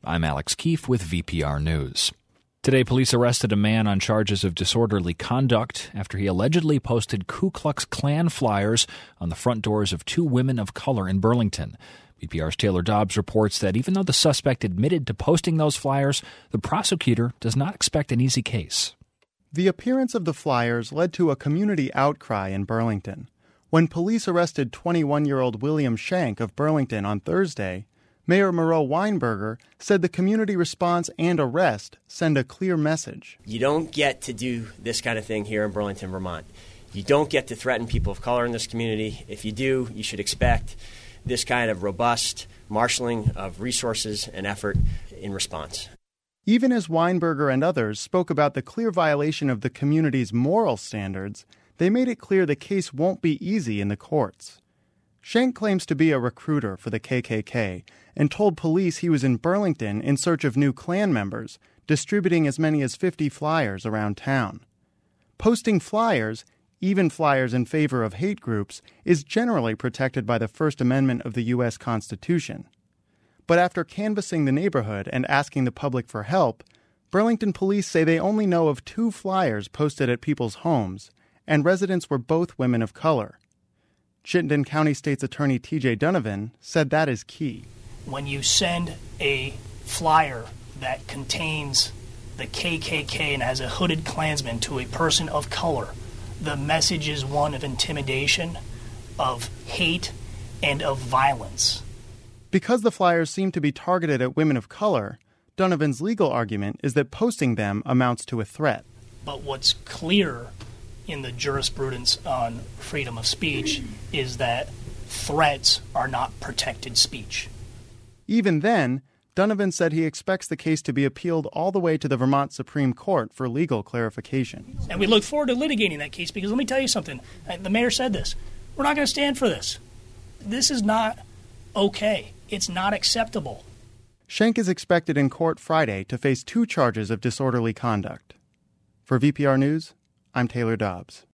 I'm Alex Keefe with VPR News. Today, police arrested a man on charges of disorderly conduct after he allegedly posted Ku Klux Klan flyers on the front doors of two women of color in Burlington. VPR's Taylor Dobbs reports that even though the suspect admitted to posting those flyers, the prosecutor does not expect an easy case. The appearance of the flyers led to a community outcry in Burlington. When police arrested 21-year-old William Shank of Burlington on Thursday, Mayor Moreau Weinberger said the community response and arrest send a clear message. You don't get to do this kind of thing here in Burlington, Vermont. You don't get to threaten people of color in this community. If you do, you should expect this kind of robust marshaling of resources and effort in response. Even as Weinberger and others spoke about the clear violation of the community's moral standards, they made it clear the case won't be easy in the courts. Shank claims to be a recruiter for the KKK and told police he was in Burlington in search of new Klan members, distributing as many as 50 flyers around town. Posting flyers, even flyers in favor of hate groups, is generally protected by the First Amendment of the U.S. Constitution. But after canvassing the neighborhood and asking the public for help, Burlington police say they only know of 2 flyers posted at people's homes, and residents were both women of color. Chittenden County State's Attorney T.J. Donovan said that is key. When you send a flyer that contains the KKK and has a hooded Klansman to a person of color, the message is one of intimidation, of hate, and of violence. Because the flyers seem to be targeted at women of color, Donovan's legal argument is that posting them amounts to a threat. But what's clear in the jurisprudence on freedom of speech is that threats are not protected speech. Even then, Donovan said he expects the case to be appealed all the way to the Vermont Supreme Court for legal clarification. And we look forward to litigating that case because let me tell you something. The mayor said this. We're not going to stand for this. This is not okay. It's not acceptable. Shank is expected in court Friday to face 2 charges of disorderly conduct. For VPR News, I'm Taylor Dobbs.